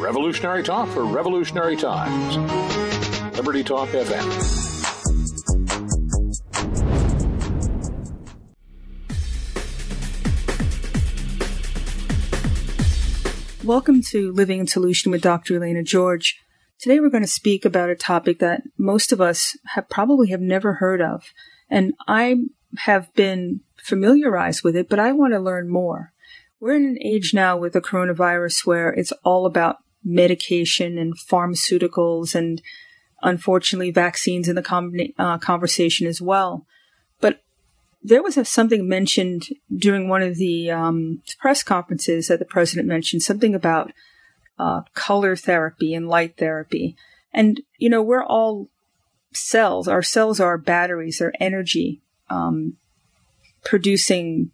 Revolutionary talk for revolutionary times. Liberty Talk FM. Welcome to Living in Solution with Dr. Elena George. Today we're going to speak about a topic that most of us probably have never heard of. And I have been familiarized with it, but I want to learn more. We're in an age now with the coronavirus where it's all about medication and pharmaceuticals and, unfortunately, vaccines in the conversation as well. But there was something mentioned during one of the press conferences that the president mentioned, something about color therapy and light therapy. And, you know, we're all cells. Our cells are batteries, they're energy producing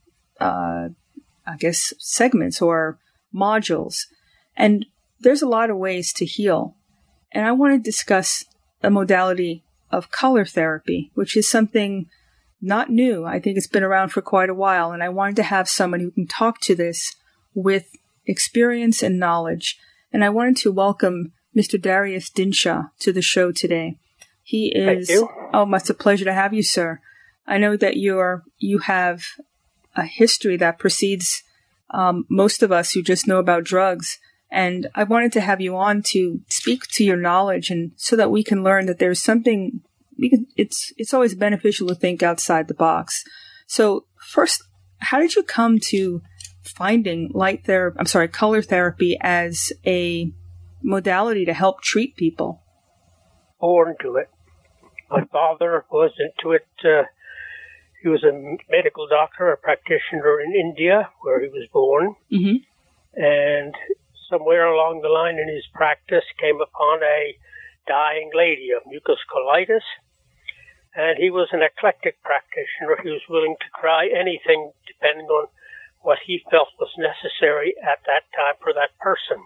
segments or modules. And there's a lot of ways to heal. And I want to discuss a modality of color therapy, which is something not new. I think it's been around for quite a while. And I wanted to have someone who can talk to this with experience and knowledge. And I wanted to welcome Mr. Darius Dinshaw to the show today. He is... Thank you. Oh, it's a pleasure to have you, sir. I know that you have a history that precedes most of us who just know about drugs. And I wanted to have you on to speak to your knowledge and so that we can learn that there's something it's always beneficial to think outside the box. So first, how did you come to finding color therapy as a modality to help treat people? Born to it. My father was into it. He was a medical doctor, a practitioner in India, where he was born. Mm-hmm. And somewhere along the line in his practice came upon a dying lady of mucus colitis. And he was an eclectic practitioner. He was willing to try anything depending on what he felt was necessary at that time for that person.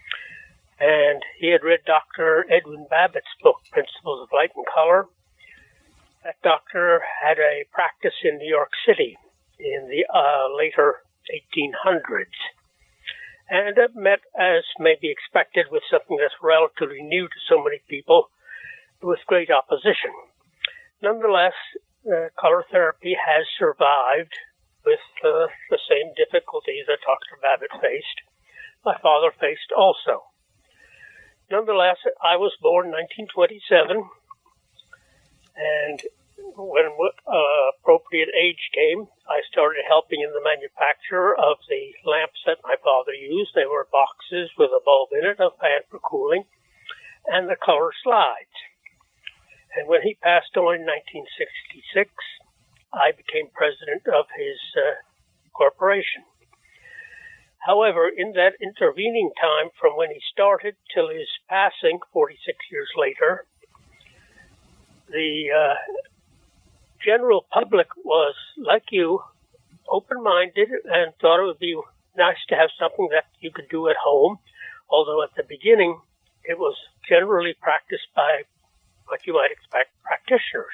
And he had read Dr. Edwin Babbitt's book, Principles of Light and Color. That doctor had a practice in New York City in the later 1800s. And it met, as may be expected, with something that's relatively new to so many people, with great opposition. Nonetheless, color therapy has survived with the same difficulties that Dr. Babbitt faced. My father faced also. Nonetheless, I was born in 1927, and when appropriate age came, I started helping in the manufacture of the lamps that my father used. They were boxes with a bulb in it, a fan for cooling, and the color slides. And when he passed on in 1966, I became president of his corporation. However, in that intervening time from when he started till his passing 46 years later, the general public was, like you, open-minded and thought it would be nice to have something that you could do at home, although at the beginning it was generally practiced by what you might expect, practitioners.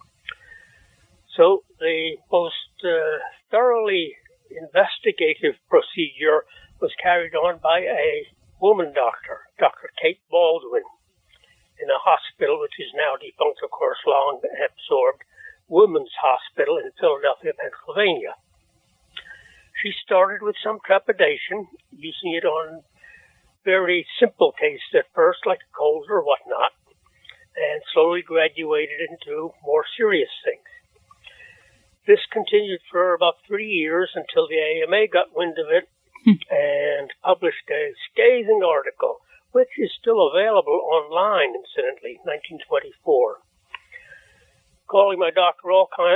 So the most thoroughly investigative procedure was carried on by a woman doctor, Dr. Kate Baldwin, in a hospital which is now defunct, of course, long absorbed, Women's Hospital in Philadelphia, Pennsylvania. She started with some trepidation, using it on very simple cases at first, like a cold or whatnot, and slowly graduated into more serious things. This continued for about 3 years until the AMA got wind of it and published a scathing article, which is still available online, incidentally, 1924, calling my doctor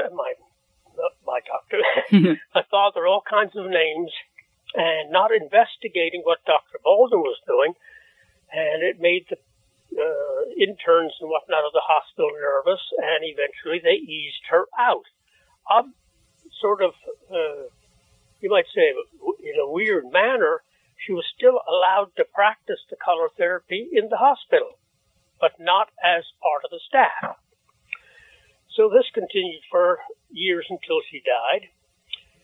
my father all kinds of names and not investigating what Dr. Baldwin was doing, and it made the interns and whatnot of the hospital nervous, and eventually they eased her out. You might say, in a weird manner, she was still allowed to practice the color therapy in the hospital, but not as part of the staff. So this continued for years until she died.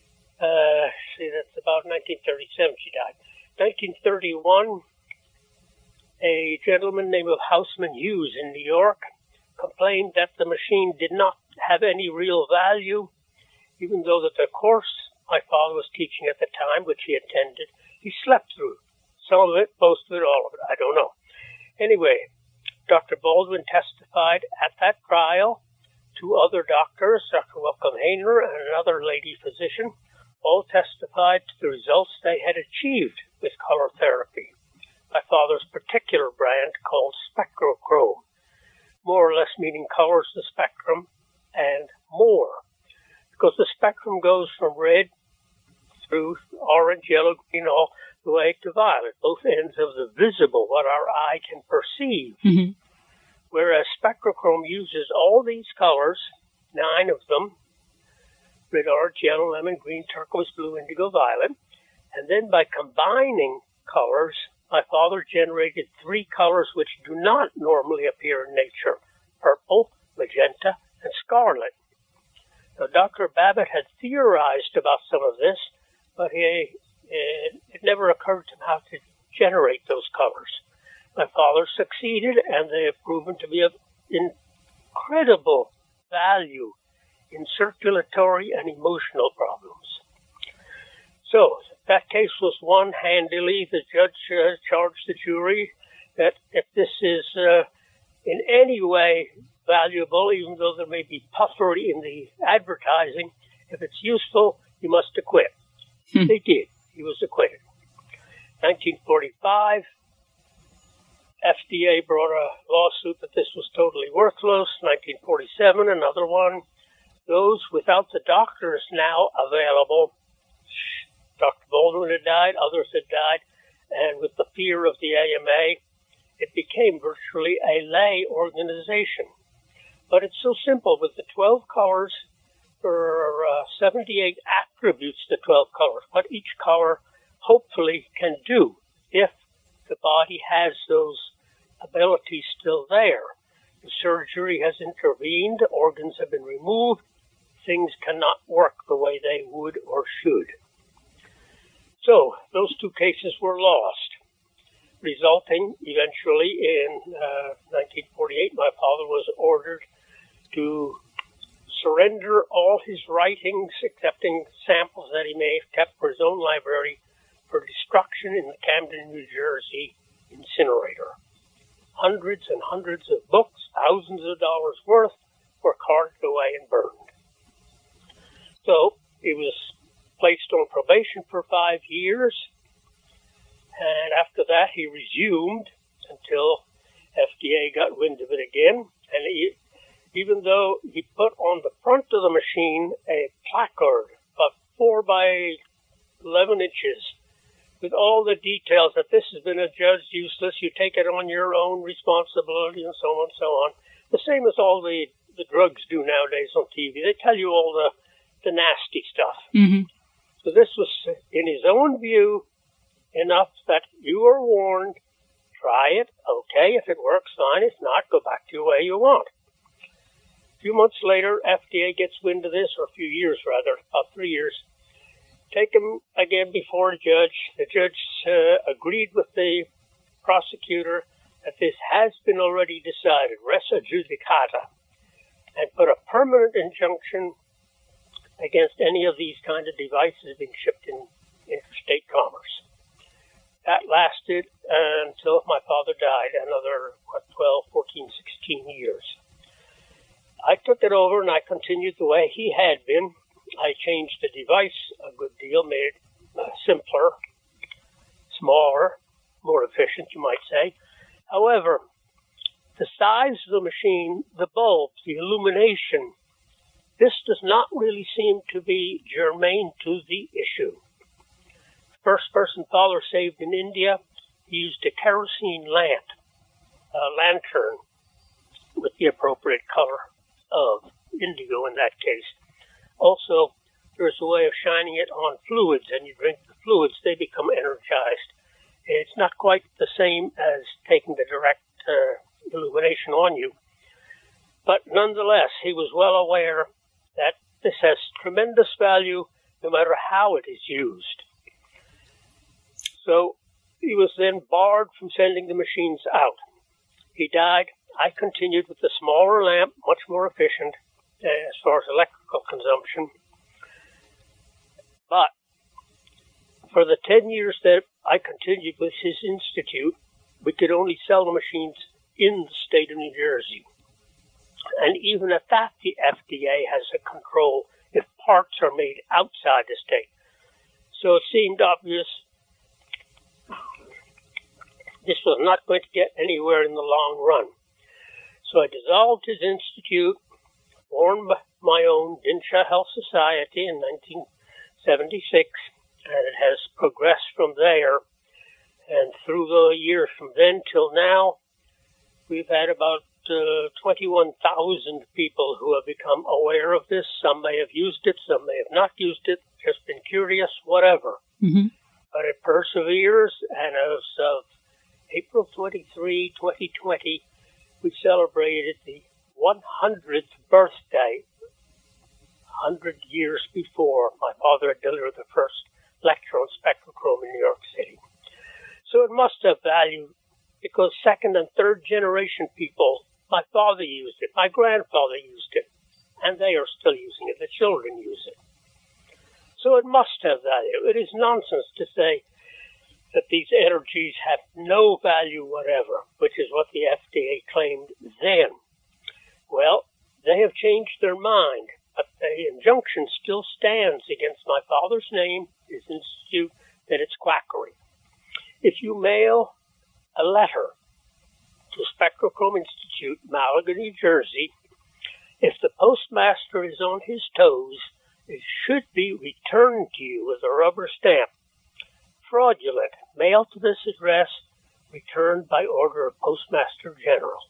That's about 1937 she died. 1931, a gentleman named Houseman Hughes in New York complained that the machine did not have any real value, even though that the course my father was teaching at the time, which he attended, he slept through. Some of it, most of it, all of it, I don't know. Anyway, Dr. Baldwin testified at that trial. Two other doctors, Dr. Wellcome Hainer and another lady physician, all testified to the results they had achieved with color therapy. My father's particular brand called Spectrochrome, more or less meaning colors the spectrum and more, because the spectrum goes from red through orange, yellow, green, all the way to violet, both ends of the visible, what our eye can perceive. Mm-hmm. Whereas Spectrochrome uses all these colors, 9 of them, red, orange, yellow, lemon, green, turquoise, blue, indigo, violet, and then by combining colors, my father generated 3 colors which do not normally appear in nature: purple, magenta, and scarlet. Now, Dr. Babbitt had theorized about some of this, but it never occurred to him how to generate those colors. My father succeeded, and they have proven to be of incredible value in circulatory and emotional problems. So, that case was won handily. The judge charged the jury that if this is in any way valuable, even though there may be puffery in the advertising, if it's useful, you must acquit. They did. He was acquitted. 1945, FDA brought a lawsuit that this was totally worthless. 1947, another one. Those without the doctors now available, Dr. Baldwin had died, others had died, and with the fear of the AMA, it became virtually a lay organization. But it's so simple. With the 12 colors, there are 78 attributes to 12 colors, what each color hopefully can do if the body has those abilities still there. The surgery has intervened, organs have been removed, things cannot work the way they would or should. So those 2 cases were lost, resulting eventually in 1948, my father was ordered to surrender all his writings, excepting samples that he may have kept for his own library, for destruction in the Camden, New Jersey incinerator. Hundreds and hundreds of books, thousands of dollars worth, were carted away and burned. So he was placed on probation for 5 years, and after that he resumed until FDA got wind of it again. And even though he put on the front of the machine a placard about 4 by 11 inches with all the details that this has been adjudged useless, you take it on your own responsibility, and so on and so on. The same as all the drugs do nowadays on TV. They tell you all the nasty stuff. Mm-hmm. So this was, in his own view, enough that you are warned, try it, okay, if it works, fine, if not, go back to your way you want. A few months later, FDA gets wind of this, or a few years rather, about 3 years. Take him again before a judge. The judge agreed with the prosecutor that this has been already decided, res adjudicata, and put a permanent injunction against any of these kind of devices being shipped in interstate commerce. That lasted until my father died, another 12, 14, 16 years. I took it over and I continued the way he had been. I changed the device a good deal, made it simpler, smaller, more efficient, you might say. However, the size of the machine, the bulbs, the illumination, this does not really seem to be germane to the issue. The first person father saved in India, he used a kerosene lantern with the appropriate color of indigo in that case. Also, there's a way of shining it on fluids, and you drink the fluids, they become energized. It's not quite the same as taking the direct illumination on you. But nonetheless, he was well aware that this has tremendous value no matter how it is used. So He was then barred from sending the machines out. He died. I continued with the smaller lamp, much more efficient as far as electrical consumption. But for the 10 years that I continued with his institute, we could only sell the machines in the state of New Jersey. And even at that, the FDA has a control if parts are made outside the state. So it seemed obvious this was not going to get anywhere in the long run. So I dissolved his institute, formed my own Dinsha Health Society in 1976, and it has progressed from there. And through the years from then till now, we've had about 21,000 people who have become aware of this. Some may have used it, some may have not used it, just been curious, whatever. Mm-hmm. But it perseveres, and as of April 23, 2020, we celebrated the 100th birthday, 100 years before my father had delivered the first lecture on spectrochrome in New York City. So it must have value, because second and third generation people, my father used it, my grandfather used it, and they are still using it. The children use it. So it must have value. It is nonsense to say that these energies have no value whatever, which is what the FDA claimed then. Well, they have changed their mind, but the injunction still stands against my father's name, his institute, that it's quackery. If you mail a letter to Spectrochrome Institute, Malaga, New Jersey, if the postmaster is on his toes, it should be returned to you with a rubber stamp. Fraudulent, mailed to this address, returned by order of Postmaster General.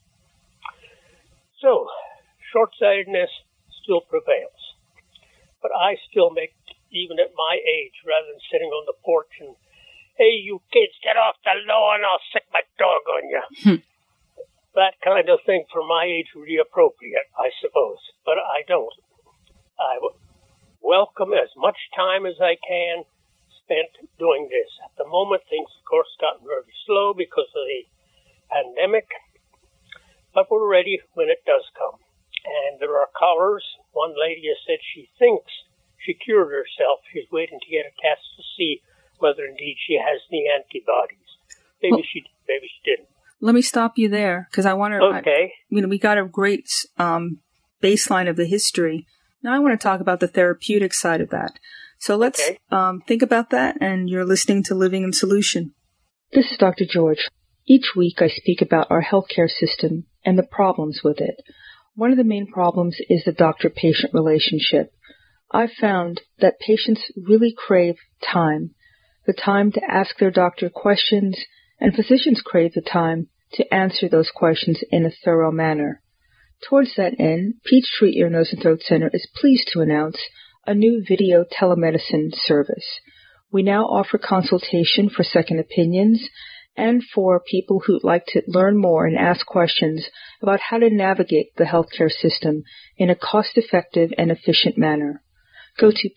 So, short-sightedness still prevails. But I still make, even at my age, rather than sitting on the porch and, hey, you kids, get off the lawn, I'll sick my dog on you. That kind of thing for my age would be appropriate, I suppose. But I don't. I welcome as much time as I can spent doing this. At the moment, things, of course, got very slow because of the pandemic, but we're ready when it does come. And there are callers. One lady has said she thinks she cured herself. She's waiting to get a test to see whether indeed she has the antibodies. Maybe she didn't. Let me stop you there, because I want to. Okay. We got a great baseline of the history. Now I want to talk about the therapeutic side of that. So let's think about that, and you're listening to Living in Solution. This is Dr. George. Each week I speak about our healthcare system and the problems with it. One of the main problems is the doctor-patient relationship. I've found that patients really crave time, the time to ask their doctor questions, and physicians crave the time to answer those questions in a thorough manner. Towards that end, Peachtree Ear, Nose, and Throat Center is pleased to announce a new video telemedicine service. We now offer consultation for second opinions and for people who'd like to learn more and ask questions about how to navigate the healthcare system in a cost-effective and efficient manner. Go to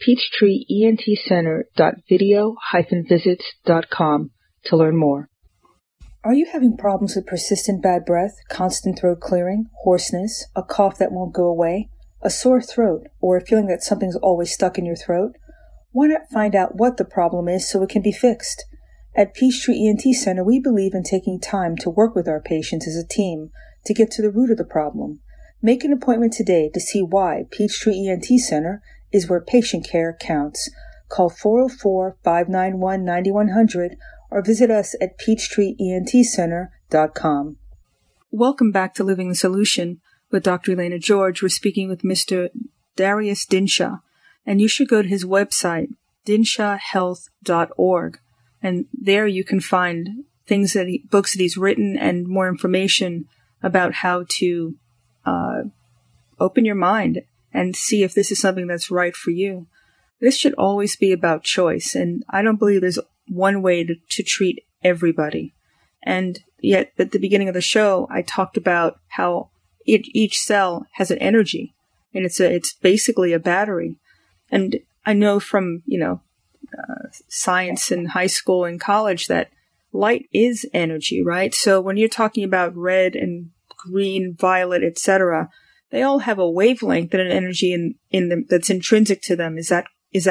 peachtreeentcenter.video-visits.com to learn more. Are you having problems with persistent bad breath, constant throat clearing, hoarseness, a cough that won't go away, a sore throat, or a feeling that something's always stuck in your throat? Why not find out what the problem is so it can be fixed? At Peachtree ENT Center, we believe in taking time to work with our patients as a team to get to the root of the problem. Make an appointment today to see why Peachtree ENT Center is where patient care counts. Call 404-591-9100 or visit us at peachtreeentcenter.com. Welcome back to Living the Solution. With Dr. Elena George, we're speaking with Mr. Darius Dinsha, and you should go to his website, dinshahealth.org, and there you can find books that he's written and more information about how to open your mind and see if this is something that's right for you. This should always be about choice, and I don't believe there's one way to treat everybody. And yet, at the beginning of the show, I talked about how each cell has an energy, and it's basically a battery. And I know from science in high school and college that light is energy, right? So when you're talking about red and green, violet, etc., they all have a wavelength and an energy in them that's intrinsic to them. Is that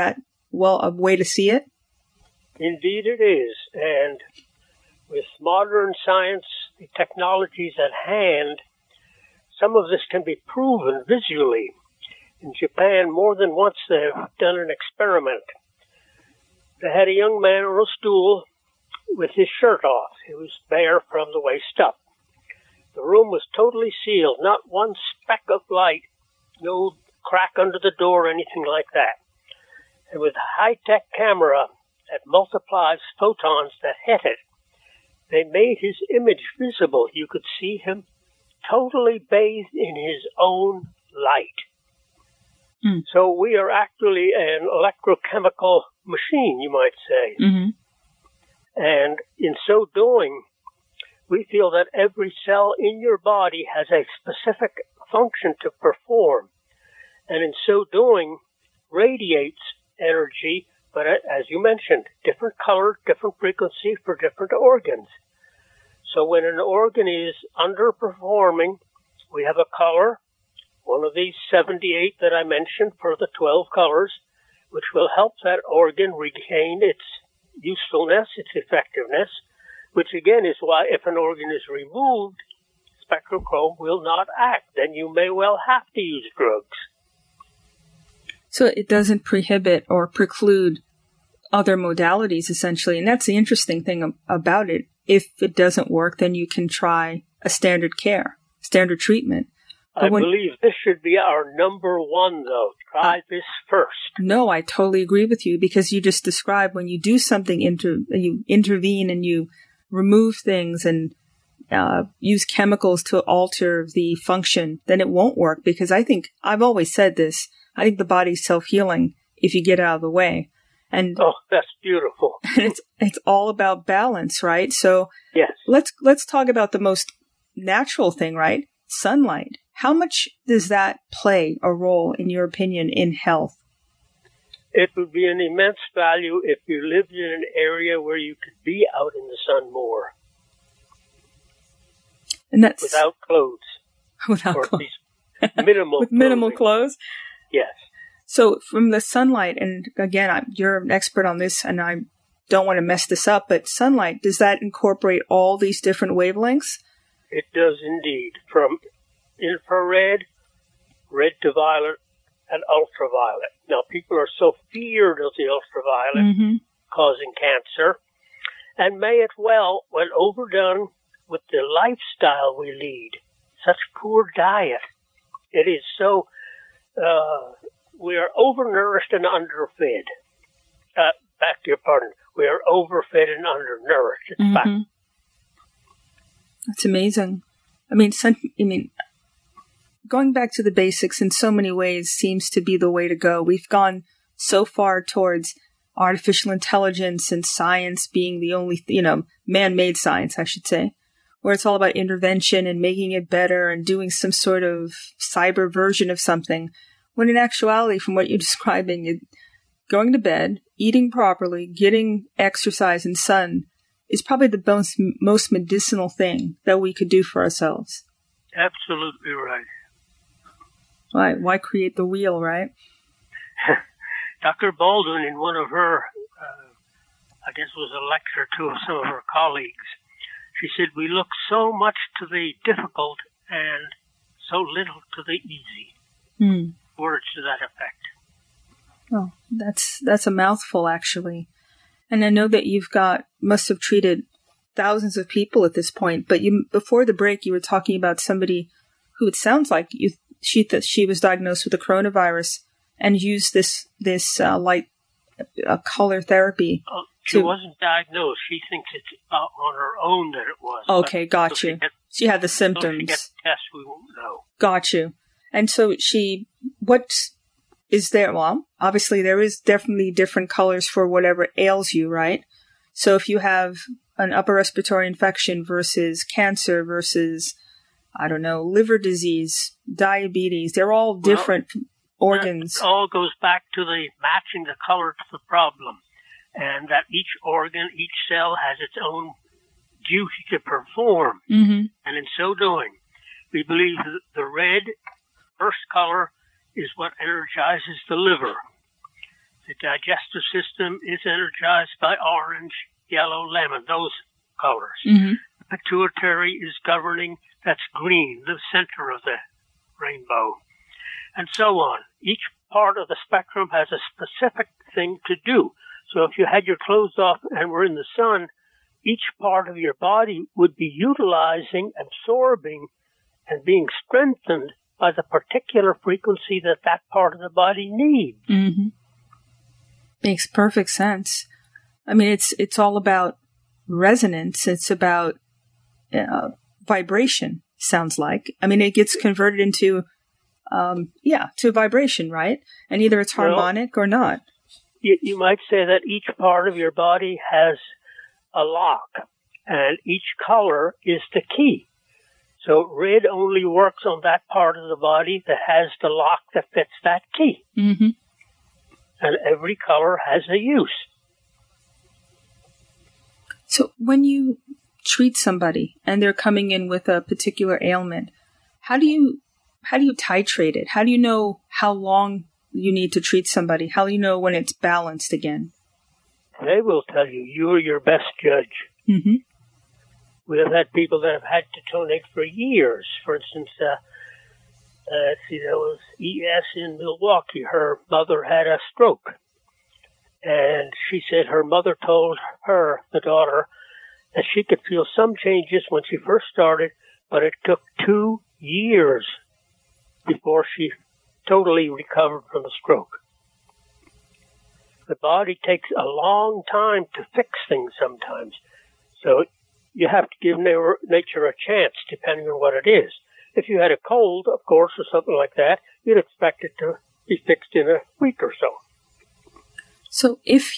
a way to see it? Indeed it is. And with modern science, the technologies at hand, some of this can be proven visually. In Japan, more than once they've done an experiment. They had a young man on a stool with his shirt off. He was bare from the waist up. The room was totally sealed, not one speck of light, no crack under the door or anything like that. And with a high-tech camera that multiplies photons that hit it, they made his image visible. You could see him totally bathed in his own light. Mm. So we are actually an electrochemical machine, you might say. Mm-hmm. And in so doing, we feel that every cell in your body has a specific function to perform. And in so doing, radiates energy, but as you mentioned, different color, different frequency for different organs. So when an organ is underperforming, we have a color, one of these 78 that I mentioned for the 12 colors, which will help that organ regain its usefulness, its effectiveness, which again is why if an organ is removed, SpectroChrome will not act. Then you may well have to use drugs. So it doesn't prohibit or preclude other modalities, essentially. And that's the interesting thing about it. If it doesn't work, then you can try a standard treatment. I believe this should be our number one, though. Try this first. No, I totally agree with you, because you just described when you do something, you intervene and you remove things and use chemicals to alter the function, then it won't work. Because I've always said this, I think the body's self-healing if you get out of the way. And oh, that's beautiful. And it's all about balance, right? So yes. Let's talk about the most natural thing, right? Sunlight. How much does that play a role, in your opinion, in health? It would be an immense value if you lived in an area where you could be out in the sun more. And that's without clothes. Without or clothes. Minimal with minimal clothes? Yes. So from the sunlight, and again, you're an expert on this, and I don't want to mess this up, but sunlight, does that incorporate all these different wavelengths? It does indeed. From infrared, red to violet, and ultraviolet. Now, people are so feared of the ultraviolet causing cancer, and may it well, when overdone with the lifestyle we lead, such poor diet. It is so, we are overnourished and underfed. Back to your pardon. We are overfed and undernourished. It's back. That's amazing. I mean, going back to the basics in so many ways seems to be the way to go. We've gone so far towards artificial intelligence and science being the only, man-made science, I should say, where it's all about intervention and making it better and doing some sort of cyber version of something. When in actuality, from what you're describing, going to bed, eating properly, getting exercise and sun is probably the most medicinal thing that we could do for ourselves. Absolutely right. Why create the wheel, right? Dr. Baldwin, in one of her, I guess it was a lecture to some of her colleagues, she said, we look so much to the difficult and so little to the easy. Words to that effect. Oh, that's a mouthful, actually. And I know that must have treated thousands of people at this point, but before the break, you were talking about somebody who it sounds like she was diagnosed with the coronavirus and used this light color therapy. She wasn't diagnosed. She thinks it's on her own that it was. Okay, got you. She had the symptoms. Until she gets the test, we won't know. Got you. And so what is there? Well, obviously there is definitely different colors for whatever ails you, right? So if you have an upper respiratory infection versus cancer versus, I don't know, liver disease, diabetes, they're all different organs. It all goes back to the matching the color to the problem. And that each organ, each cell has its own duty to perform. Mm-hmm. And in so doing, we believe that the red, first color, is what energizes the liver. The digestive system is energized by orange, yellow, lemon, those colors. Mm-hmm. The pituitary is governing, that's green, the center of the rainbow, and so on. Each part of the spectrum has a specific thing to do. So if you had your clothes off and were in the sun, each part of your body would be utilizing, absorbing, and being strengthened by the particular frequency that that part of the body needs. Mm-hmm. Makes perfect sense. I mean, it's all about resonance. It's about vibration, sounds like. I mean, it gets converted into, to vibration, right? And either it's harmonic or not. You might say that each part of your body has a lock, and each color is the key. So red only works on that part of the body that has the lock that fits that key. Mm-hmm. And every color has a use. So when you treat somebody and they're coming in with a particular ailment, how do you titrate it? How do you know how long you need to treat somebody? How do you know when it's balanced again? They will tell you. You're your best judge. Mm-hmm. We have had people that have had to donate for years. For instance, there was E.S. in Milwaukee. Her mother had a stroke. And she said her mother told her, the daughter, that she could feel some changes when she first started, but it took 2 years before she totally recovered from the stroke. The body takes a long time to fix things sometimes. So you have to give nature a chance, depending on what it is. If you had a cold, of course, or something like that, you'd expect it to be fixed in a week or so. So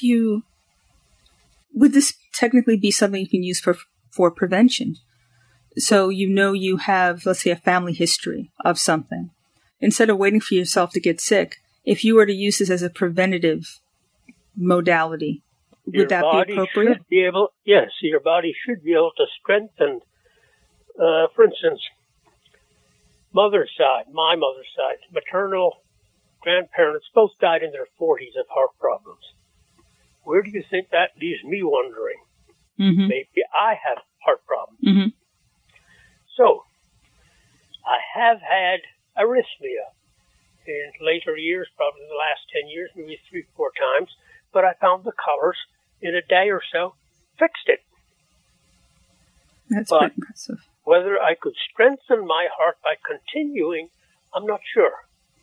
would this technically be something you can use for prevention? So you have, let's say, a family history of something. Instead of waiting for yourself to get sick, if you were to use this as a preventative modality, would that be appropriate? Yes, your body should be able to strengthen. For instance, my mother's side, maternal grandparents both died in their 40s of heart problems. Where do you think that leaves me wondering? Mm-hmm. Maybe I have heart problems. Mm-hmm. So, I have had arrhythmia in later years, probably the last 10 years, maybe 3-4 times, but I found the colors in a day or so, fixed it. That's pretty impressive. Whether I could strengthen my heart by continuing, I'm not sure.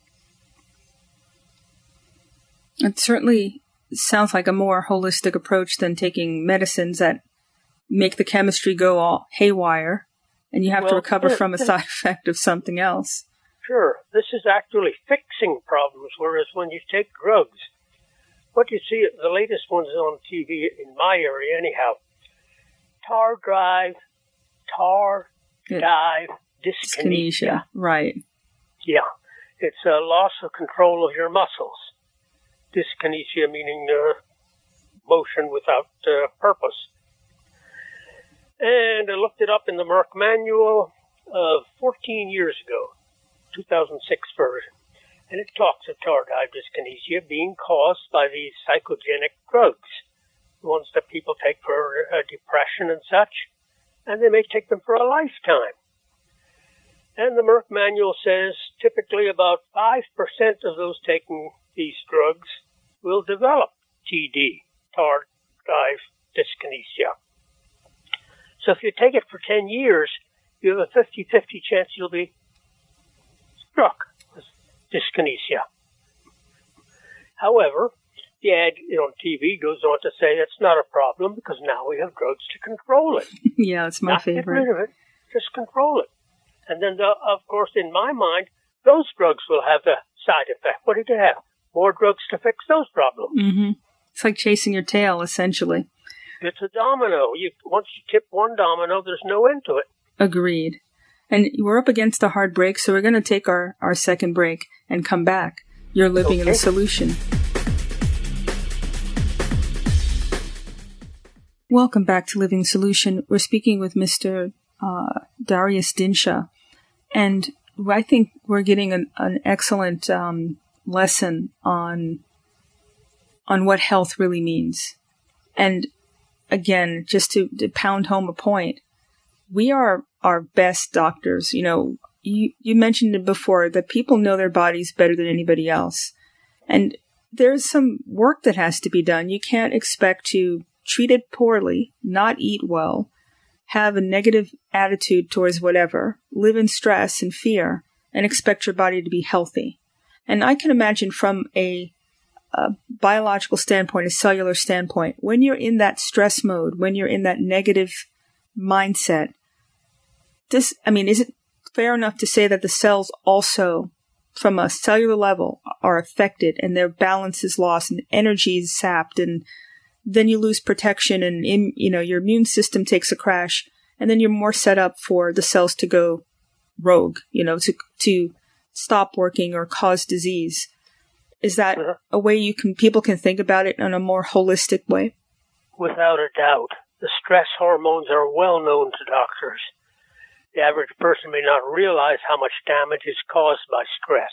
It certainly sounds like a more holistic approach than taking medicines that make the chemistry go all haywire, and you have to recover from a side effect of something else. Sure. This is actually fixing problems, whereas when you take drugs, what you see, the latest ones on TV in my area anyhow, dive dyskinesia. Right. Yeah. It's a loss of control of your muscles. Dyskinesia meaning motion without purpose. And I looked it up in the Merck Manual of 14 years ago, 2006 version. And it talks of tardive dyskinesia being caused by these psychogenic drugs, the ones that people take for depression and such, and they may take them for a lifetime. And the Merck Manual says typically about 5% of those taking these drugs will develop TD, tardive dyskinesia. So if you take it for 10 years, you have a 50-50 chance you'll be struck with dyskinesia. However, the ad on TV goes on to say that's not a problem because now we have drugs to control it. Yeah, it's my favorite. Not get rid of it, just control it. And then, of course, in my mind, those drugs will have a side effect. What did you have? More drugs to fix those problems. Mm-hmm. It's like chasing your tail, essentially. It's a domino. Once you tip one domino, there's no end to it. Agreed. And we're up against a hard break, so we're going to take our second break and come back. You're living in the solution. Welcome back to Living Solution. We're speaking with Mr. Darius Dinsha, and I think we're getting an excellent lesson on what health really means. And again, just to pound home a point, we are our best doctors. You know, you mentioned it before that people know their bodies better than anybody else. And there's some work that has to be done. You can't expect to treat it poorly, not eat well, have a negative attitude towards whatever, live in stress and fear, and expect your body to be healthy. And I can imagine from a biological standpoint, a cellular standpoint, when you're in that stress mode, when you're in that negative mindset, is it fair enough to say that the cells also, from a cellular level, are affected and their balance is lost and energy is sapped, and then you lose protection and your immune system takes a crash, and then you're more set up for the cells to go rogue, to stop working or cause disease. Is that a way people can think about it in a more holistic way? Without a doubt. The stress hormones are well known to doctors. The average person may not realize how much damage is caused by stress.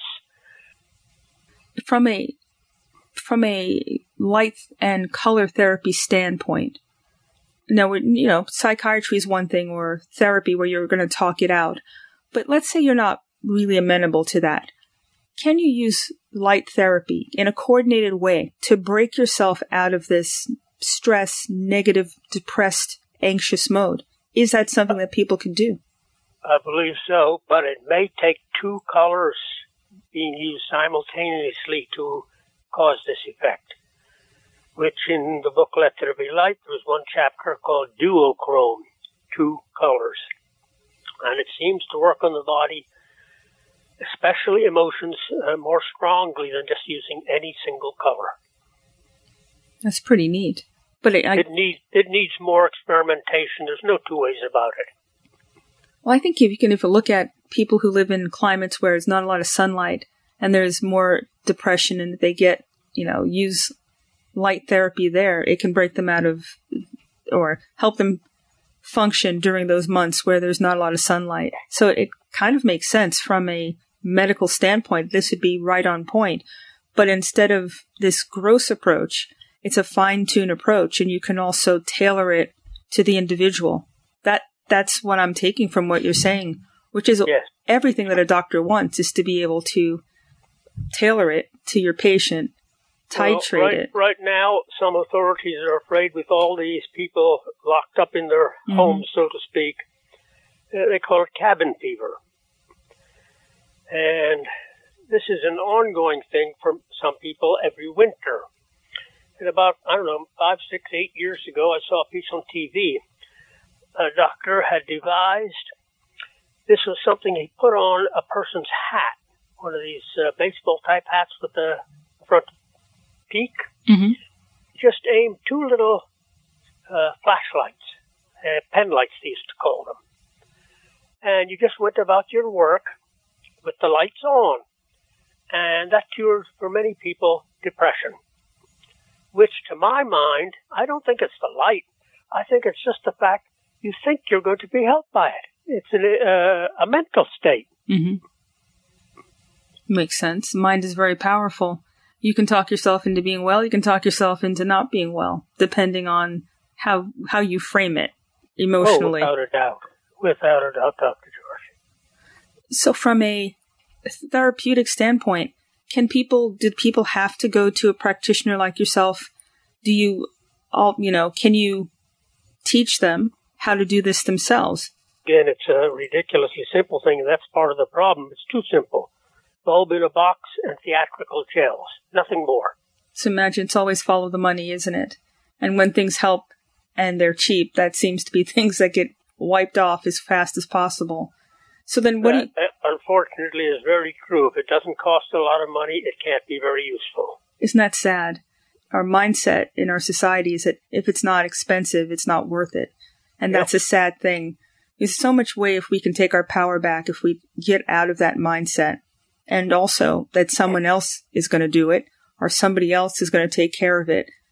From a light and color therapy standpoint, now, psychiatry is one thing, or therapy where you're going to talk it out. But let's say you're not really amenable to that. Can you use light therapy in a coordinated way to break yourself out of this stress, negative, depressed, anxious mode? Is that something that people can do? I believe so, but it may take two colors being used simultaneously to cause this effect, which in the book Let There Be Light, there was one chapter called duochrome, two colors. And it seems to work on the body, especially emotions, more strongly than just using any single color. That's pretty neat. But it needs more experimentation. There's no two ways about it. Well, I think if you look at people who live in climates where there's not a lot of sunlight and there's more depression and they get, use light therapy there, it can break them out of, or help them function during those months where there's not a lot of sunlight. So it kind of makes sense from a medical standpoint. This would be right on point. But instead of this gross approach, it's a fine-tuned approach, and you can also tailor it to the individual. That's what I'm taking from what you're saying, which is everything that a doctor wants, is to be able to tailor it to your patient, titrate it. Right now, some authorities are afraid with all these people locked up in their homes, so to speak. They call it cabin fever. And this is an ongoing thing for some people every winter. And about, 5, 6, 8 years ago, I saw a piece on TV. A doctor had devised, this was something he put on a person's hat, one of these baseball-type hats with the front peak. Mm-hmm. Just aimed two little flashlights, pen lights they used to call them. And you just went about your work with the lights on. And that cures, for many people, depression. Which, to my mind, I don't think it's the light. I think it's just the fact you think you're going to be helped by it. It's a mental state. Mm-hmm. Makes sense. Mind is very powerful. You can talk yourself into being well. You can talk yourself into not being well, depending on how you frame it emotionally. Oh, without a doubt. Without a doubt, Dr. George. So from a therapeutic standpoint, do people have to go to a practitioner like yourself? Can you teach them how to do this themselves? Again, it's a ridiculously simple thing, and that's part of the problem. It's too simple. Bulb in a box and theatrical gels. Nothing more. So imagine it's always follow the money, isn't it? And when things help and they're cheap, that seems to be things that get wiped off as fast as possible. So then that unfortunately is very true. If it doesn't cost a lot of money, it can't be very useful. Isn't that sad? Our mindset in our society is that if it's not expensive, it's not worth it. And that's a sad thing. There's so much way if we can take our power back, if we get out of that mindset. And also that someone else is going to do it, or somebody else is going to take care of it.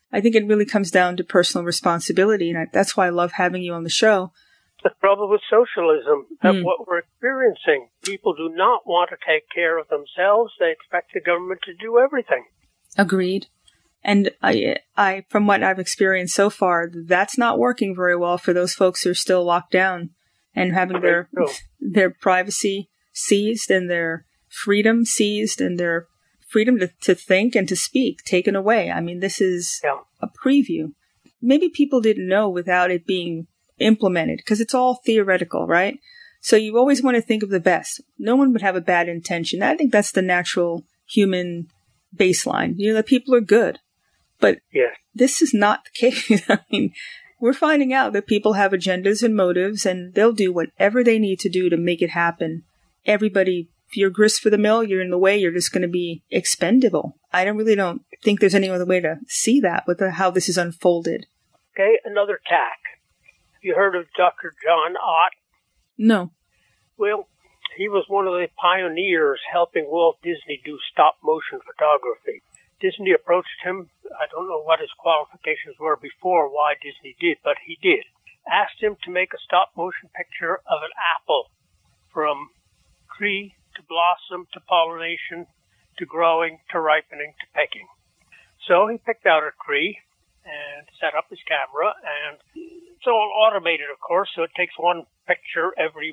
I think it really comes down to personal responsibility, and that's why I love having you on the show. The trouble with socialism, that's what we're experiencing. People do not want to take care of themselves. They expect the government to do everything. Agreed. And I, from what I've experienced so far, that's not working very well for those folks who are still locked down and having their privacy seized and their freedom seized and their freedom to think and to speak taken away. I mean, this is a preview. Maybe people didn't know without it being implemented, because it's all theoretical, right? So you always want to think of the best. No one would have a bad intention. I think that's the natural human baseline. You know, that people are good. But this is not the case. I mean, we're finding out that people have agendas and motives, and they'll do whatever they need to do to make it happen. Everybody, if you're grist for the mill, you're in the way, you're just going to be expendable. I don't think there's any other way to see that with how this is unfolded. Okay, another tack. Have you heard of Dr. John Ott? No. Well, he was one of the pioneers helping Walt Disney do stop-motion photography. Disney approached him. I don't know what his qualifications were before why Disney did, but he did. Asked him to make a stop-motion picture of an apple from tree to blossom to pollination to growing to ripening to pecking. So he picked out a tree and set up his camera, and it's all automated, of course, so it takes one picture every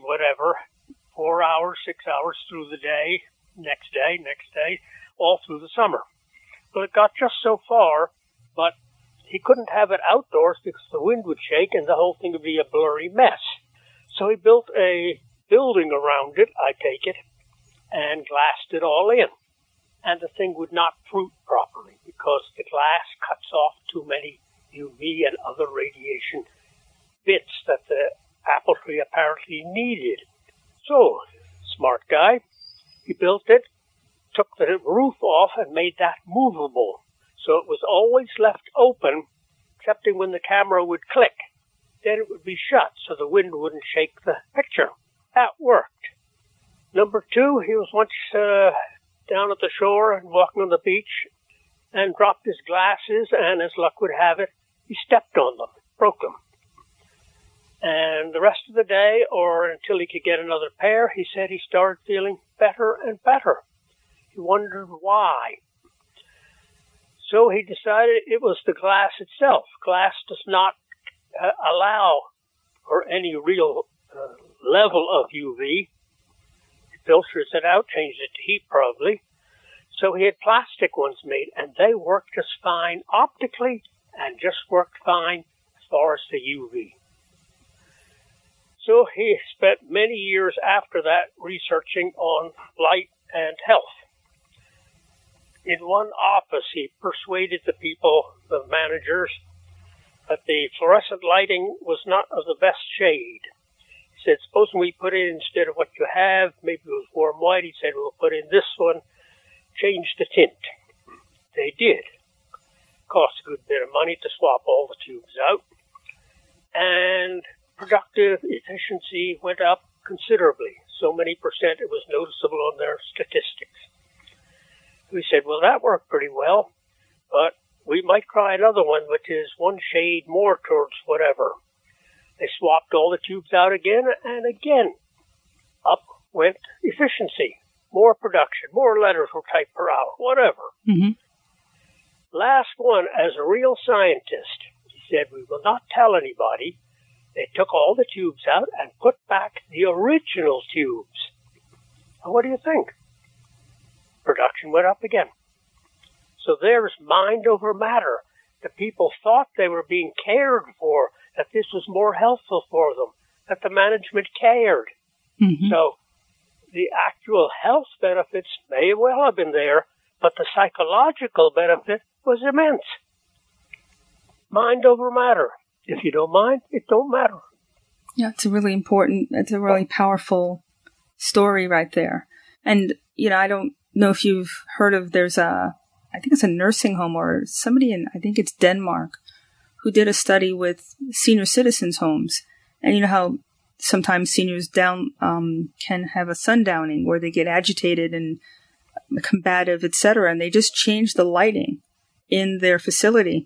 4 hours, 6 hours through the day, next day, all through the summer. Well, it got just so far, but he couldn't have it outdoors because the wind would shake and the whole thing would be a blurry mess. So he built a building around it, I take it, and glassed it all in. And the thing would not fruit properly because the glass cuts off too many UV and other radiation bits that the apple tree apparently needed. So, smart guy, he built it, took the roof off and made that movable. So it was always left open, excepting when the camera would click. Then it would be shut so the wind wouldn't shake the picture. That worked. Number two, he was once down at the shore and walking on the beach and dropped his glasses, and as luck would have it, he stepped on them, broke them. And the rest of the day, or until he could get another pair, he said he started feeling better and better. He wondered why. So he decided it was the glass itself. Glass does not allow for any real level of UV. He filters it out, changes it to heat probably. So he had plastic ones made, and they worked just fine optically and just worked fine as far as the UV. So he spent many years after that researching on light and health. In one office, he persuaded the people, the managers, that the fluorescent lighting was not of the best shade. He said, supposing we put in, instead of what you have, maybe it was warm white, he said, we'll put in this one, change the tint. They did. Cost a good bit of money to swap all the tubes out. And productive efficiency went up considerably. So many percent it was noticeable on their statistics. We said, well, that worked pretty well, but we might try another one, which is one shade more towards whatever. They swapped all the tubes out again, and again, up went efficiency. More production, more letters were typed per hour, whatever. Mm-hmm. Last one, as a real scientist, he said, we will not tell anybody. They took all the tubes out and put back the original tubes. And what do you think? Production went up again. So there's mind over matter. The people thought they were being cared for, that this was more helpful for them, that the management cared. Mm-hmm. So the actual health benefits may well have been there, but the psychological benefit was immense. Mind over matter. If you don't mind, it don't matter. Yeah, it's a really powerful story right there. And, I don't know if you've heard of, I think it's a nursing home or somebody I think it's Denmark, who did a study with senior citizens' homes. And you know how sometimes seniors can have a sundowning where they get agitated and combative, etc. And they just changed the lighting in their facility.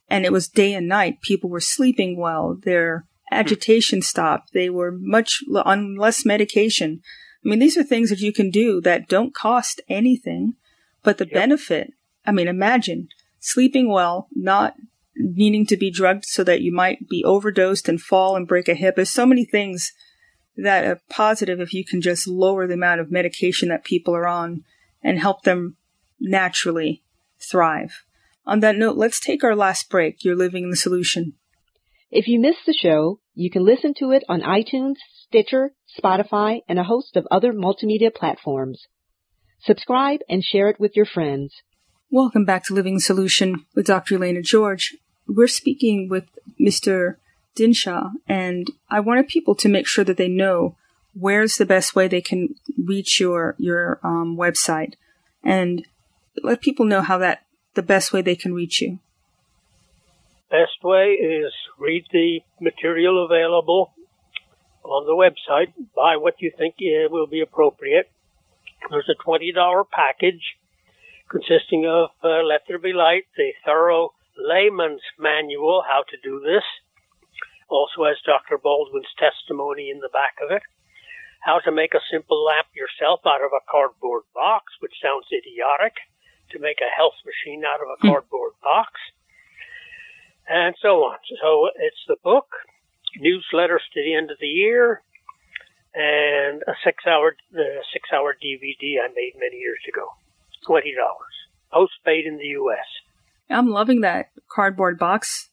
and it was day and night. People were sleeping well. Their agitation stopped. They were on less medication. I mean, these are things that you can do that don't cost anything, but the benefit, I mean, imagine sleeping well, not needing to be drugged so that you might be overdosed and fall and break a hip. There's so many things that are positive if you can just lower the amount of medication that people are on and help them naturally thrive. On that note, let's take our last break. You're living in the solution. If you missed the show, you can listen to it on iTunes, Stitcher, Spotify, and a host of other multimedia platforms. Subscribe and share it with your friends. Welcome back to Living the Solution with Dr. Elena George. We're speaking with Mr. Dinshaw, and I wanted people to make sure that they know where's the best way they can reach your website, and let people know how the best way they can reach you. Best way is read the material available on the website. Buy what you think will be appropriate. There's a $20 package consisting of Let There Be Light, the thorough layman's manual how to do this. Also has Dr. Baldwin's testimony in the back of it. How to make a simple lamp yourself out of a cardboard box, which sounds idiotic, to make a health machine out of a cardboard box, and so on. So it's the book, newsletters to the end of the year, and a 6-hour DVD I made many years ago. $20. Postpaid in the U.S. I'm loving that cardboard box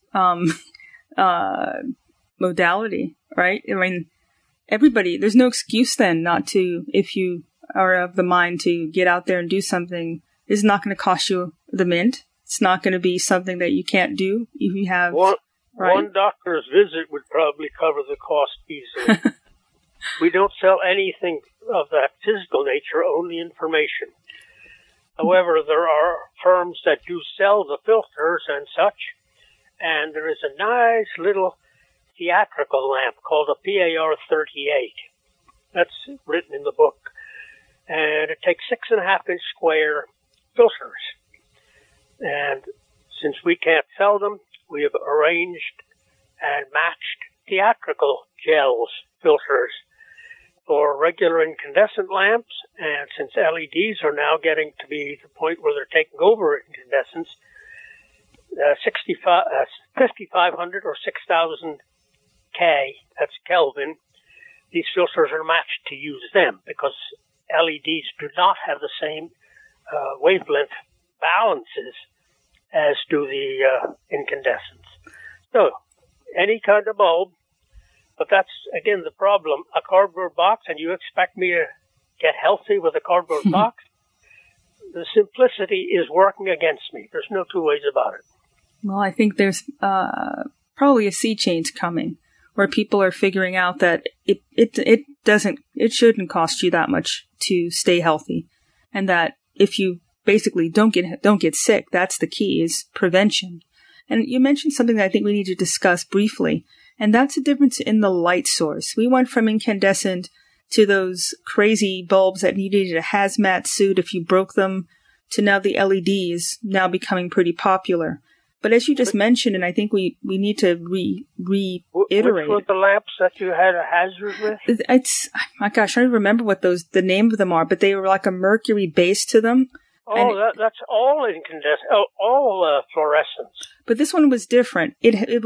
modality, right? I mean, everybody, there's no excuse then not to, if you are of the mind to get out there and do something. It's not going to cost you the mint. It's not going to be something that you can't do if you have... One doctor's visit would probably cover the cost easily. We don't sell anything of that physical nature, only information. However, there are firms that do sell the filters and such, and there is a nice little theatrical lamp called a PAR-38. That's written in the book. And it takes 6.5-inch square filters. And since we can't sell them, we have arranged and matched theatrical gels, filters, for regular incandescent lamps. And since LEDs are now getting to be the point where they're taking over incandescents, 5,500 or 6,000 K, that's Kelvin, these filters are matched to use them because LEDs do not have the same wavelength balances as do the incandescents. So, any kind of bulb, but that's, again, the problem. A cardboard box, and you expect me to get healthy with a cardboard box? The simplicity is working against me. There's no two ways about it. Well, I think there's probably a sea change coming where people are figuring out that it shouldn't cost you that much to stay healthy, and that if you basically don't get sick, that's the key, is prevention. And you mentioned something that I think we need to discuss briefly, and that's the difference in the light source. We went from incandescent to those crazy bulbs that needed a hazmat suit if you broke them, to now the LED is now becoming pretty popular. But as you just mentioned, and I think we need to reiterate. Which were the lamps that you had a hazard with? My gosh, I don't remember what the name of them are, but they were like a mercury base to them. Oh, that's all incandescent. Oh, all fluorescence. But this one was different. It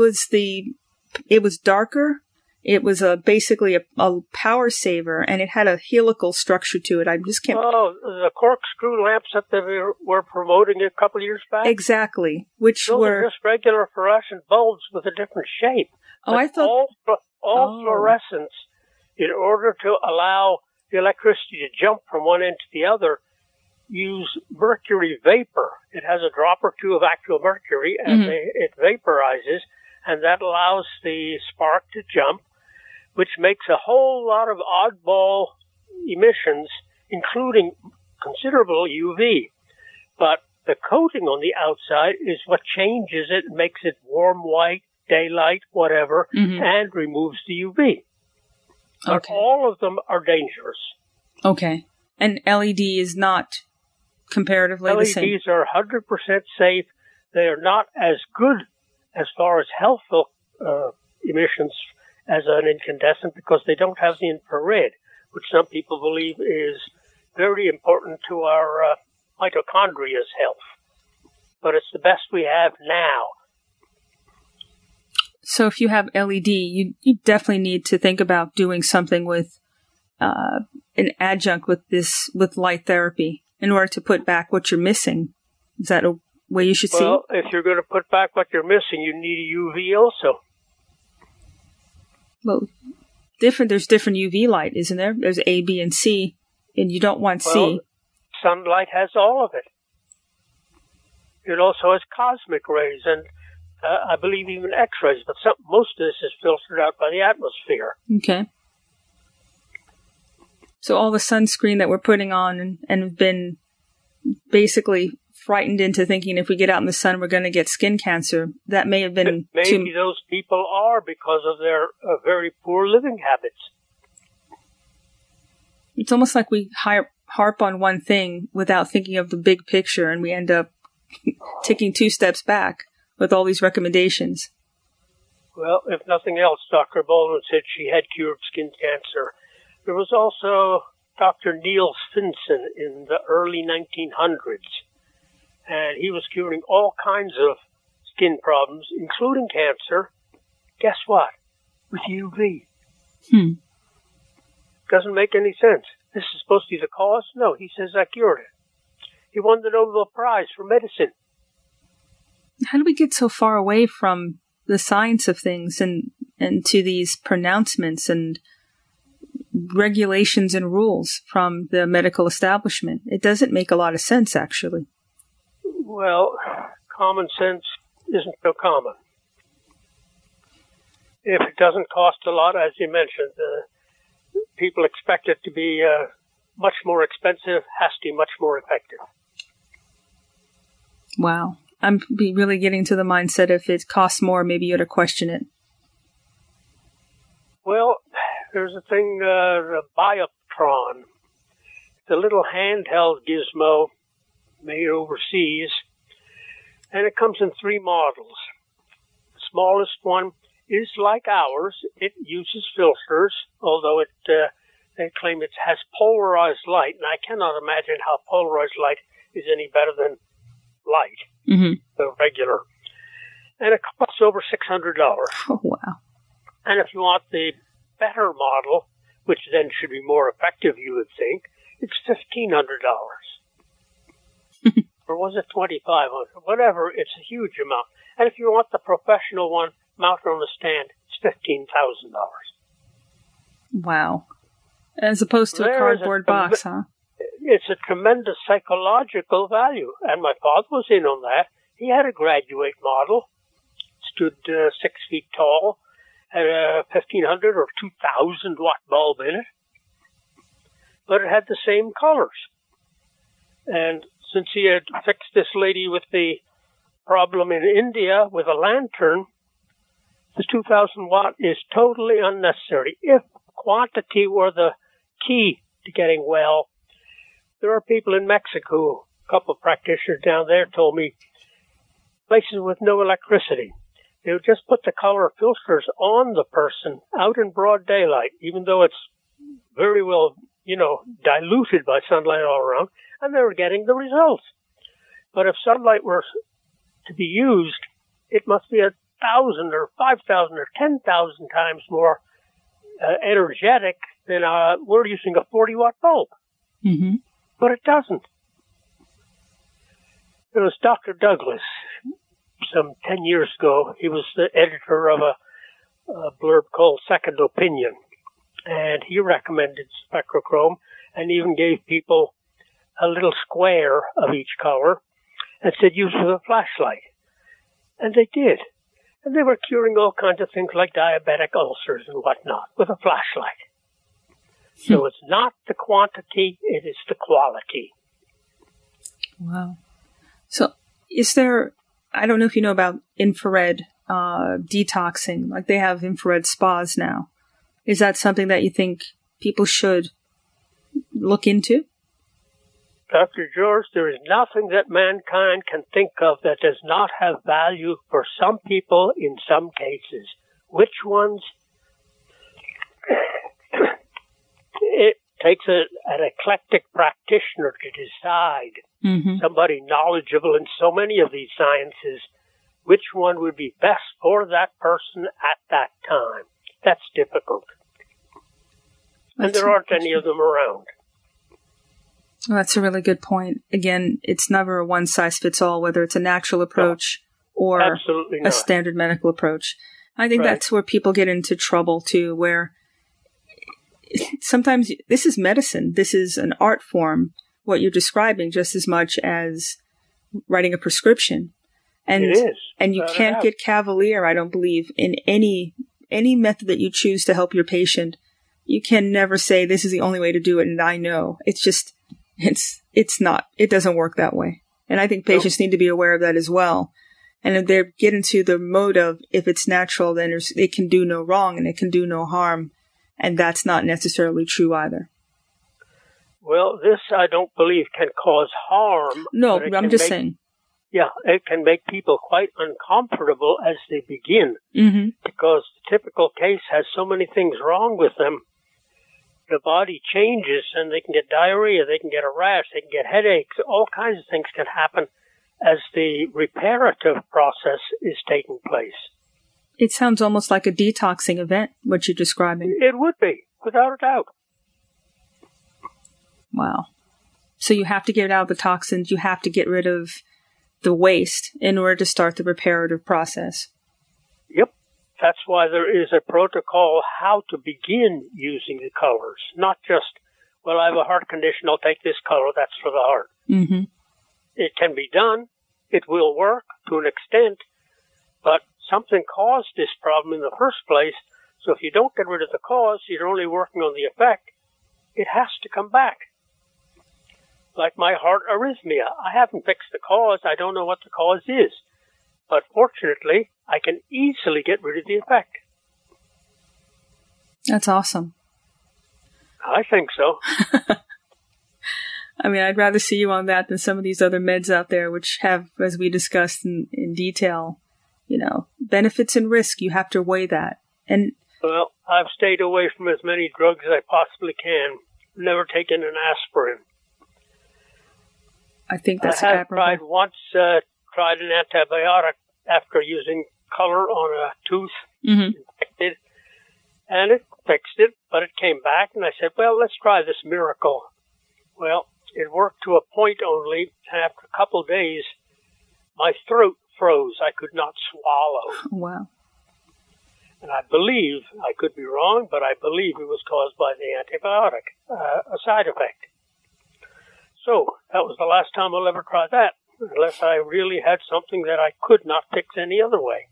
was darker. It was basically a power saver, and it had a helical structure to it. I just can't... Oh, the corkscrew lamps that they were promoting a couple of years back? Exactly. Which Those were... are just regular fluorescent bulbs with a different shape. Oh, but I thought... All fluorescence, in order to allow the electricity to jump from one end to the other, use mercury vapor. It has a drop or two of actual mercury, and it vaporizes, and that allows the spark to jump, which makes a whole lot of oddball emissions, including considerable UV. But the coating on the outside is what changes it, makes it warm white, daylight, whatever, and removes the UV. But all of them are dangerous. Okay. And LED is not comparatively the same? LEDs are 100% safe. They are not as good as far as healthful emissions as an incandescent because they don't have the infrared, which some people believe is very important to our mitochondria's health. But it's the best we have now. So if you have LED, you definitely need to think about doing something with an adjunct with light therapy in order to put back what you're missing. Is that a way you should see? Well, if you're going to put back what you're missing, you need a UV also. Well, there's different UV light, isn't there? There's A, B, and C, and you don't want C. Sunlight has all of it. It also has cosmic rays and I believe even X-rays, but most of this is filtered out by the atmosphere. Okay. So all the sunscreen that we're putting on and have been basically frightened into thinking if we get out in the sun we're going to get skin cancer, that may have been... Maybe those people are because of their very poor living habits. It's almost like we harp on one thing without thinking of the big picture, and we end up taking 2 steps back with all these recommendations. Well, if nothing else, Dr. Baldwin said she had cured skin cancer. There was also Dr. Niels Finsen in the early 1900s, and he was curing all kinds of skin problems, including cancer. Guess what? With UV. Doesn't make any sense. This is supposed to be the cause? No, he says I cured it. He won the Nobel Prize for medicine. How do we get so far away from the science of things and to these pronouncements and regulations and rules from the medical establishment? It doesn't make a lot of sense, actually. Well, common sense isn't so common. If it doesn't cost a lot, as you mentioned, people expect it to be much more expensive, has to be much more effective. Wow. I'm really getting to the mindset if it costs more, maybe you ought to question it. Well, there's a thing, the Bioptron. It's a little handheld gizmo made overseas, and it comes in 3 models. The smallest one is like ours. It uses filters, although they claim it has polarized light, and I cannot imagine how polarized light is any better than light, the regular. And it costs over $600. Oh, wow. And if you want the better model, which then should be more effective, you would think, it's $1,500. Or was it $2,500? Whatever, it's a huge amount. And if you want the professional one mounted on the stand, it's $15,000. Wow. As opposed to a cardboard box, huh? It's a tremendous psychological value. And my father was in on that. He had a graduate model, stood 6 feet tall, had a 1,500 or 2,000 watt bulb in it. But it had the same colors. And since he had fixed this lady with the problem in India with a lantern, the 2,000 watt is totally unnecessary. If quantity were the key to getting well, there are people in Mexico, a couple of practitioners down there told me, places with no electricity. They would just put the color filters on the person out in broad daylight, even though it's very well, diluted by sunlight all around, and they were getting the results. But if sunlight were to be used, it must be 1,000 or 5,000 or 10,000 times more energetic than we're using a 40-watt bulb. Mm-hmm. But it doesn't. There was Dr. Douglas, some 10 years ago. He was the editor of a blurb called Second Opinion, and he recommended spectrochrome and even gave people a little square of each color and said use with a flashlight. And they did. And they were curing all kinds of things like diabetic ulcers and whatnot with a flashlight. So it's not the quantity, it is the quality. Wow. So is there, I don't know if you know about infrared detoxing, like they have infrared spas now. Is that something that you think people should look into? Dr. George, there is nothing that mankind can think of that does not have value for some people in some cases. Which ones? It takes an eclectic practitioner to decide, somebody knowledgeable in so many of these sciences, which one would be best for that person at that time. That's difficult. And there aren't any of them around. Well, that's a really good point. Again, it's never a one-size-fits-all, whether it's a natural approach or a standard medical approach. I think that's where people get into trouble, too, where sometimes this is medicine. This is an art form, what you're describing, just as much as writing a prescription. And, it is. And you can't get cavalier, I don't believe, in any method that you choose to help your patient. You can never say, this is the only way to do it, and I know. It's just... It's not. It doesn't work that way. And I think patients need to be aware of that as well. And if they get into the mode of, if it's natural, then it can do no wrong and it can do no harm. And that's not necessarily true either. Well, this I don't believe can cause harm. No, I'm just saying. Yeah, it can make people quite uncomfortable as they begin. Because the typical case has so many things wrong with them. The body changes and they can get diarrhea, they can get a rash, they can get headaches, all kinds of things can happen as the reparative process is taking place. It sounds almost like a detoxing event, what you're describing. It would be, without a doubt. Wow. So you have to get out the toxins, you have to get rid of the waste in order to start the reparative process. Yep. That's why there is a protocol how to begin using the colors. Not just, well, I have a heart condition, I'll take this color, that's for the heart. It can be done. It will work to an extent. But something caused this problem in the first place. So if you don't get rid of the cause, you're only working on the effect. It has to come back. Like my heart arrhythmia. I haven't fixed the cause. I don't know what the cause is. But fortunately, I can easily get rid of the effect. That's awesome. I think so. I mean, I'd rather see you on that than some of these other meds out there, which have, as we discussed in detail, benefits and risk. You have to weigh that. And well, I've stayed away from as many drugs as I possibly can. Never taken an aspirin. I think that's I have tried once. Tried an antibiotic after using color on a tooth, infected, and it fixed it, but it came back, and I said, well, let's try this miracle. Well, it worked to a point only, and after a couple of days, my throat froze. I could not swallow. Wow. And I believe, I could be wrong, but I believe it was caused by the antibiotic, a side effect. So, that was the last time I'll ever try that. Unless I really had something that I could not fix any other way.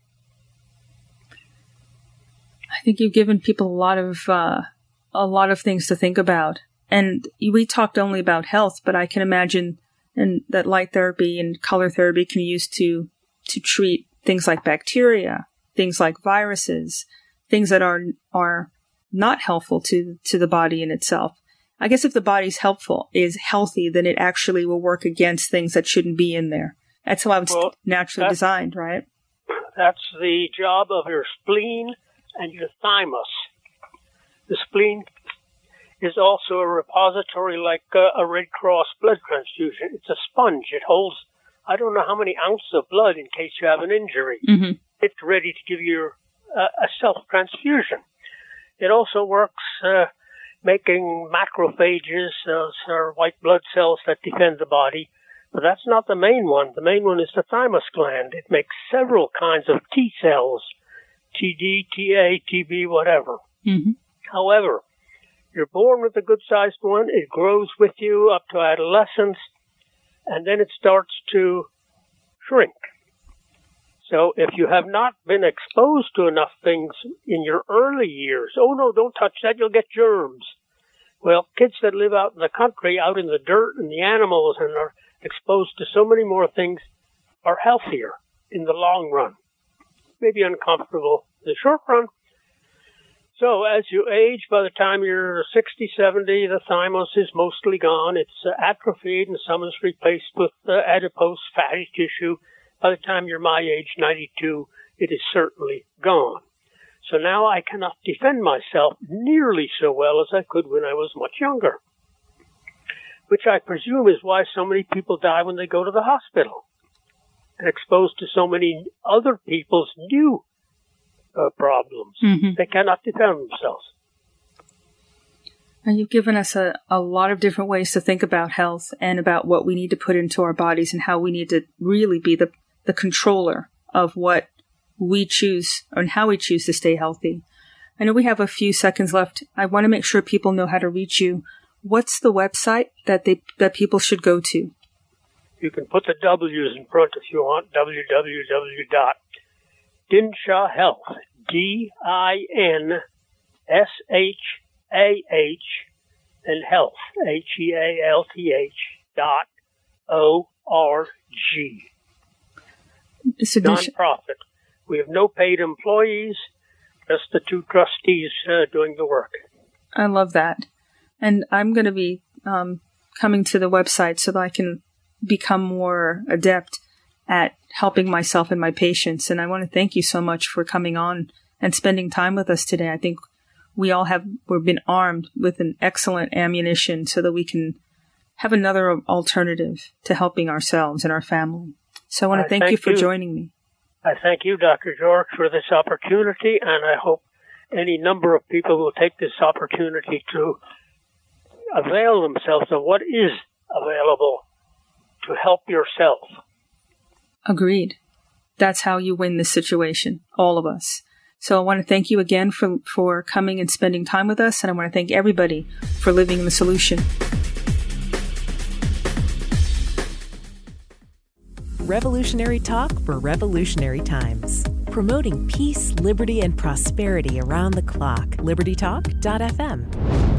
I think you've given people a lot of things to think about. And we talked only about health, but I can imagine that light therapy and color therapy can be used to treat things like bacteria, things like viruses, things that are not helpful to the body in itself. I guess if the body's is healthy, then it actually will work against things that shouldn't be in there. That's how it's naturally designed, right? That's the job of your spleen and your thymus. The spleen is also a repository like a Red Cross blood transfusion. It's a sponge. It holds, I don't know how many ounces of blood in case you have an injury. It's ready to give you a self-transfusion. It also works making macrophages, those are white blood cells that defend the body. But that's not the main one. The main one is the thymus gland. It makes several kinds of T cells, TD, TA, TB, whatever. However, you're born with a good-sized one. It grows with you up to adolescence, and then it starts to shrink. So if you have not been exposed to enough things in your early years, oh no, don't touch that, you'll get germs. Well, kids that live out in the country, out in the dirt and the animals and are exposed to so many more things are healthier in the long run. Maybe uncomfortable in the short run. So as you age, by the time you're 60, 70, the thymus is mostly gone. It's atrophied and some is replaced with adipose fatty tissue. By the time you're my age, 92, it is certainly gone. So now I cannot defend myself nearly so well as I could when I was much younger, which I presume is why so many people die when they go to the hospital and exposed to so many other people's new problems. Mm-hmm. They cannot defend themselves. And you've given us a lot of different ways to think about health and about what we need to put into our bodies and how we need to really be the controller of what we choose and how we choose to stay healthy. I know we have a few seconds left. I want to make sure people know how to reach you. What's the website that people should go to? You can put the W's in front if you want. www.Dinshah Health, DINSHAH, and health, HEALTH.org. Nonprofit. We have no paid employees, just the two trustees doing the work. I love that. And I'm going to be coming to the website so that I can become more adept at helping myself and my patients. And I want to thank you so much for coming on and spending time with us today. I think we've been armed with an excellent ammunition so that we can have another alternative to helping ourselves and our family. So I want to thank you for joining me. I thank you, Dr. George, for this opportunity, and I hope any number of people will take this opportunity to avail themselves of what is available to help yourself. Agreed. That's how you win this situation, all of us. So I want to thank you again for coming and spending time with us, and I want to thank everybody for living in the solution. Revolutionary talk for revolutionary times. Promoting peace, liberty, and prosperity around the clock. LibertyTalk.fm.